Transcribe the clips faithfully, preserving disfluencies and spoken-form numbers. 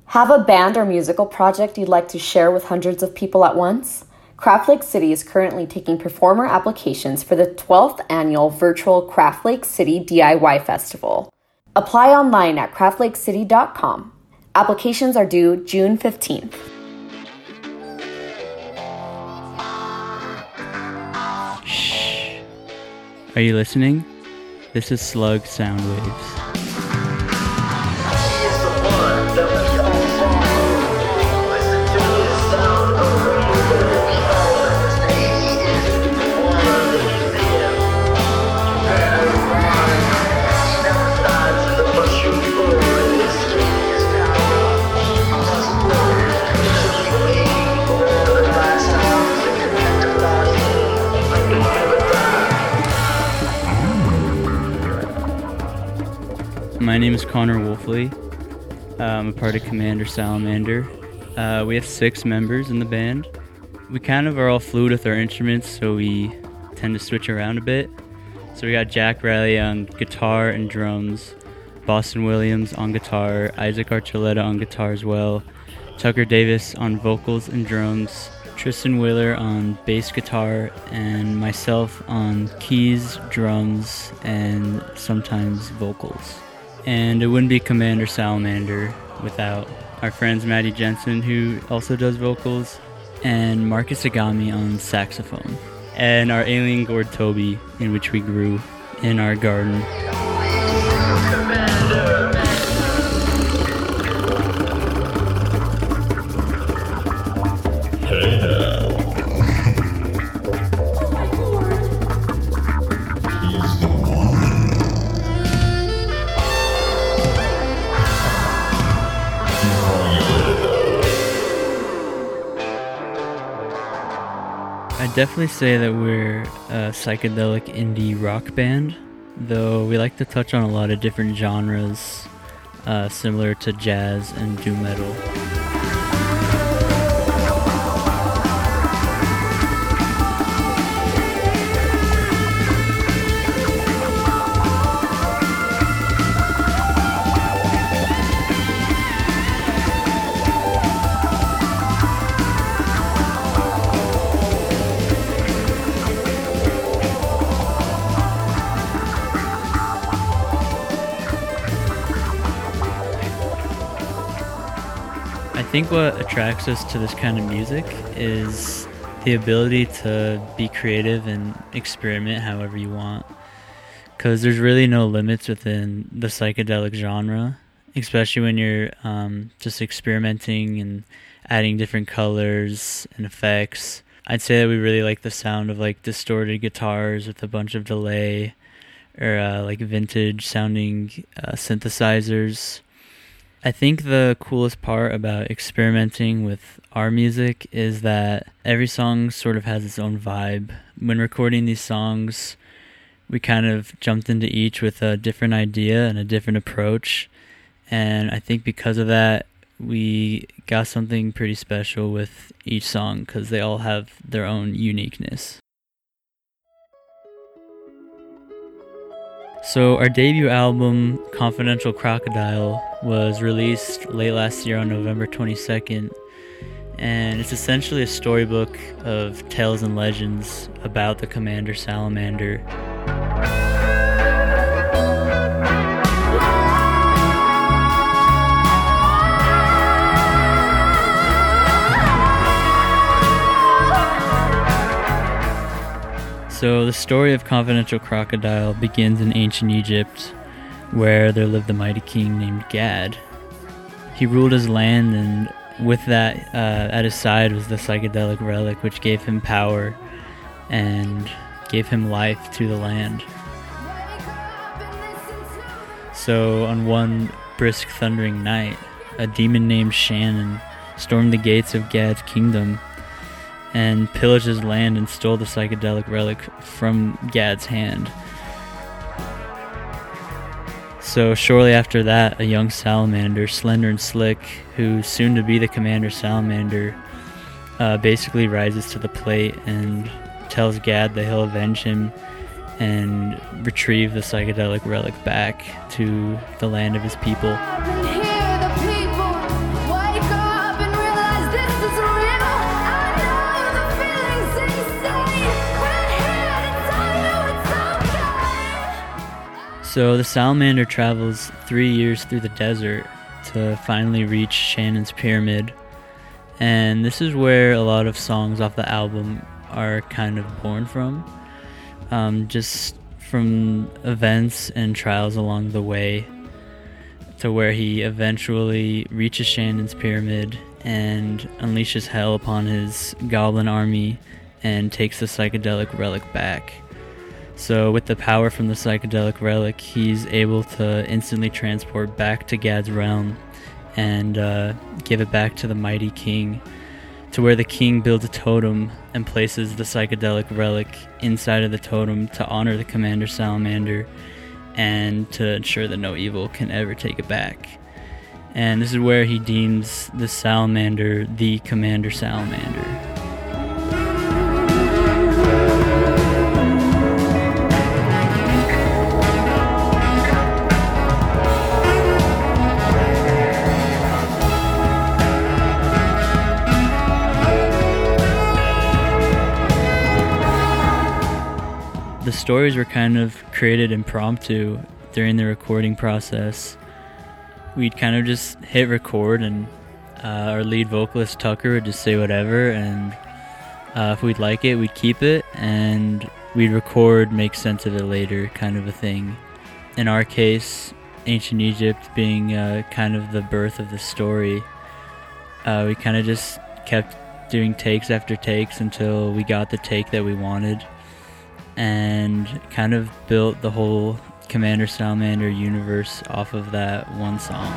Have a band or musical project you'd like to share with hundreds of people at once? Craft Lake City is currently taking performer applications for the twelfth annual virtual Craft Lake City D I Y Festival. Apply online at craft lake city dot com. Applications are due June fifteenth. Shh. Are you listening? This is Slug Soundwaves. My name is Connor Wolfley. Uh, I'm a part of Commander Salamander. Uh, we have six members in the band. We kind of are all fluid with our instruments, so we tend to switch around a bit. So we got Jack Riley on guitar and drums, Boston Williams on guitar, Isaac Archuleta on guitar as well, Tucker Davis on vocals and drums, Tristan Wheeler on bass guitar, and myself on keys, drums, and sometimes vocals. And it wouldn't be Commander Salamander without our friends Maddie Jensen, who also does vocals, and Marcus Agami on saxophone, and our alien gourd Toby, in which we grew in our garden. I'd definitely say that we're a psychedelic indie rock band, though we like to touch on a lot of different genres, uh, similar to jazz and doom metal. I think what attracts us to this kind of music is the ability to be creative and experiment however you want. Because there's really no limits within the psychedelic genre, especially when you're um, just experimenting and adding different colors and effects. I'd say that we really like the sound of like distorted guitars with a bunch of delay, or uh, like vintage sounding uh, synthesizers. I think the coolest part about experimenting with our music is that every song sort of has its own vibe. When recording these songs, we kind of jumped into each with a different idea and a different approach. And I think because of that, we got something pretty special with each song because they all have their own uniqueness. So our debut album, Confidential Crocodile, was released late last year on November twenty-second, and it's essentially a storybook of tales and legends about the Commander Salamander. So the story of Confidential Crocodile begins in ancient Egypt, where there lived a mighty king named Gad. He ruled his land, and with that uh, at his side was the psychedelic relic, which gave him power and gave him life to the land. So on one brisk thundering night, a demon named Shannon stormed the gates of Gad's kingdom and pillaged his land and stole the psychedelic relic from Gad's hand. So shortly after that, a young salamander, slender and slick, who's soon to be the Commander Salamander, uh, basically rises to the plate and tells Gad that he'll avenge him and retrieve the psychedelic relic back to the land of his people. So the salamander travels three years through the desert to finally reach Shannon's Pyramid. And this is where a lot of songs off the album are kind of born from. Um, just from events and trials along the way to where he eventually reaches Shannon's Pyramid and unleashes hell upon his goblin army and takes the psychedelic relic back. So with the power from the psychedelic relic, he's able to instantly transport back to Gad's realm and uh, give it back to the mighty king, to where the king builds a totem and places the psychedelic relic inside of the totem to honor the Commander Salamander and to ensure that no evil can ever take it back. And this is where he deems the salamander the Commander Salamander. The stories were kind of created impromptu during the recording process. We'd kind of just hit record and uh, our lead vocalist Tucker would just say whatever, and uh, if we'd like it, we'd keep it, and we'd record, make sense of it later, kind of a thing. In our case, Ancient Egypt being uh, kind of the birth of the story, uh, we kind of just kept doing takes after takes until we got the take that we wanted, and kind of built the whole Commander Salamander universe off of that one song.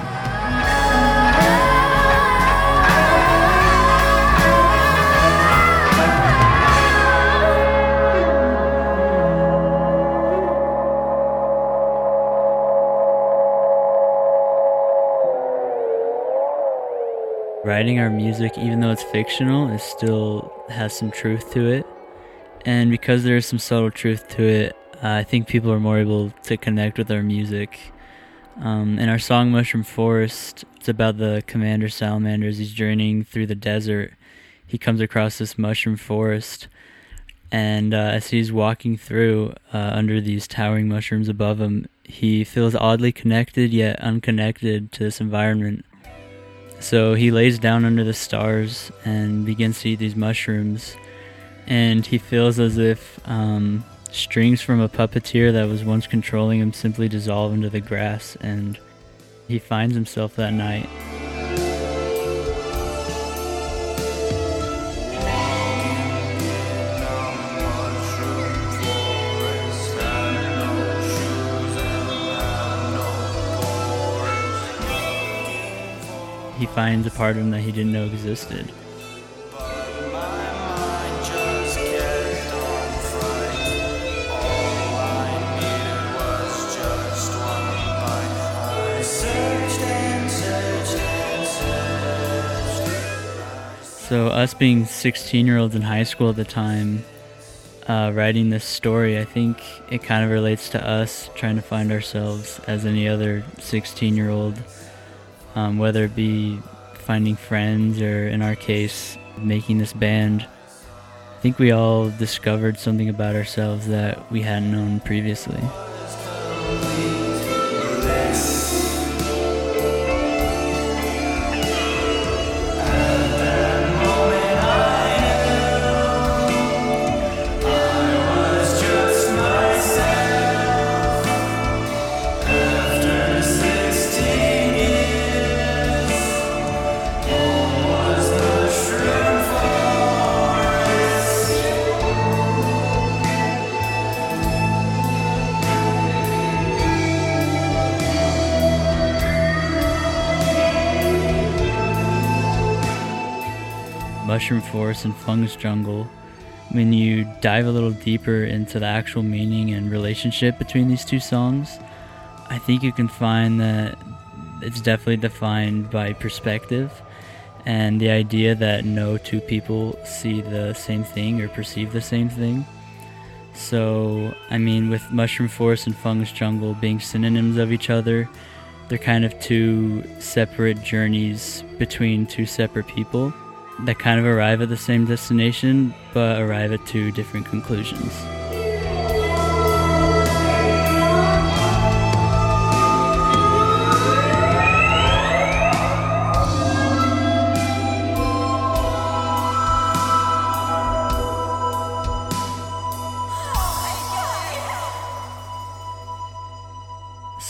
Writing our music, even though it's fictional, it still has some truth to it. And because there is some subtle truth to it, uh, I think people are more able to connect with our music. Um, in our song Mushroom Forest, it's about the Commander Salamander as he's journeying through the desert. He comes across this mushroom forest, and uh, as he's walking through uh, under these towering mushrooms above him, he feels oddly connected yet unconnected to this environment. So he lays down under the stars and begins to eat these mushrooms. And he feels as if um, strings from a puppeteer that was once controlling him simply dissolve into the grass, and he finds himself that night. He finds a part of him that he didn't know existed. So us being sixteen-year-olds in high school at the time, uh, writing this story, I think it kind of relates to us trying to find ourselves as any other sixteen-year-old, um, whether it be finding friends or, in our case, making this band. I think we all discovered something about ourselves that we hadn't known previously. Mushroom Forest and Fungus Jungle, when you dive a little deeper into the actual meaning and relationship between these two songs, I think you can find that it's definitely defined by perspective and the idea that no two people see the same thing or perceive the same thing. So, I mean, with Mushroom Forest and Fungus Jungle being synonyms of each other, they're kind of two separate journeys between two separate people that kind of arrive at the same destination, but arrive at two different conclusions.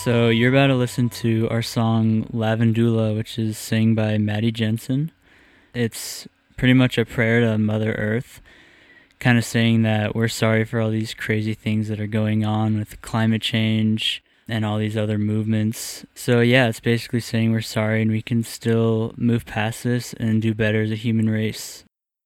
So you're about to listen to our song Lavandula, which is sung by Maddie Jensen. It's pretty much a prayer to Mother Earth, kind of saying that we're sorry for all these crazy things that are going on with climate change and all these other movements. So yeah, it's basically saying we're sorry and we can still move past this and do better as a human race.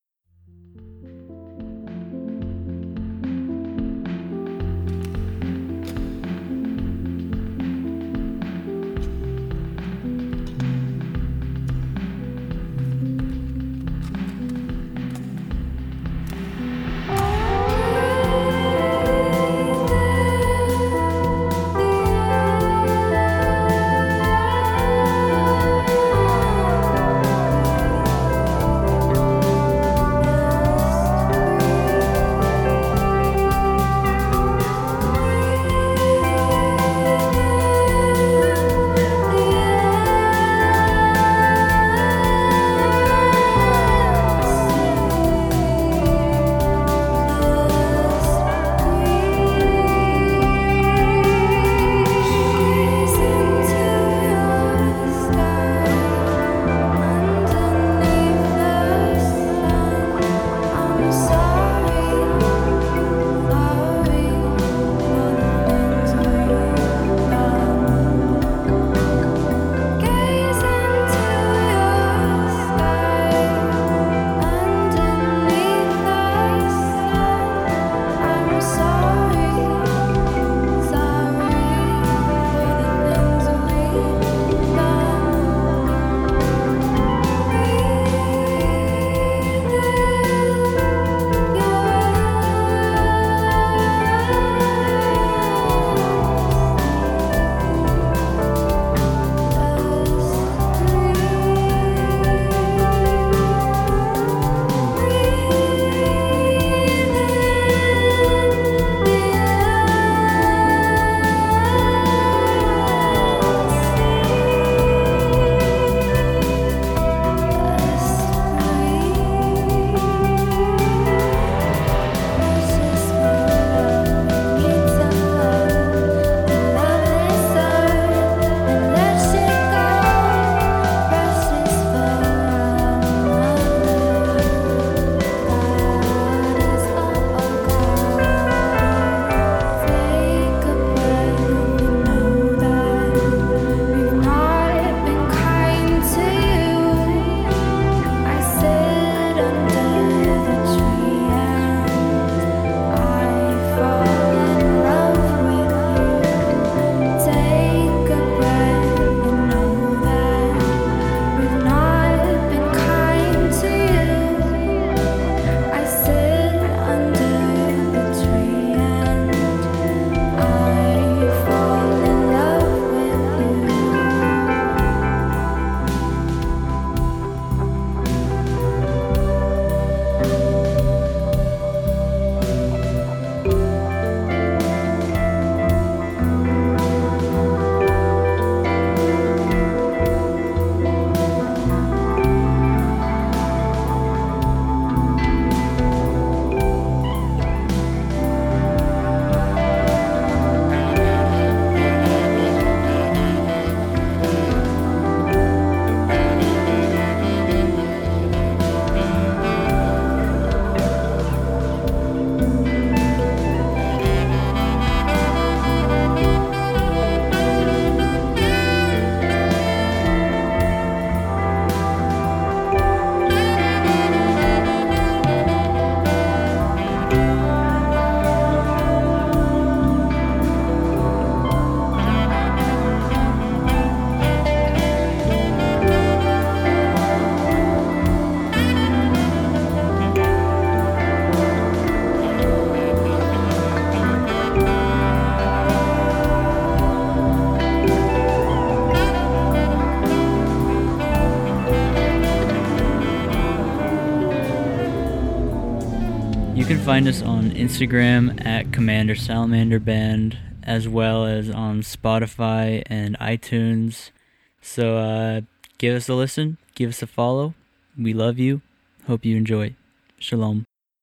You can find us on Instagram at Commander Salamander Band, as well as on Spotify and iTunes. So uh, give us a listen, give us a follow. We love you. Hope you enjoy. Shalom.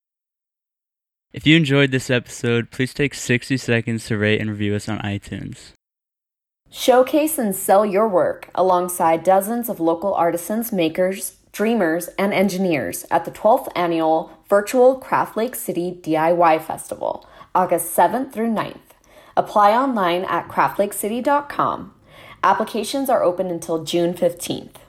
If you enjoyed this episode, please take sixty seconds to rate and review us on iTunes. Showcase and sell your work alongside dozens of local artisans, makers, dreamers, and engineers at the twelfth Annual Virtual Craft Lake City D I Y Festival, August seventh through ninth. Apply online at craft lake city dot com. Applications are open until June fifteenth.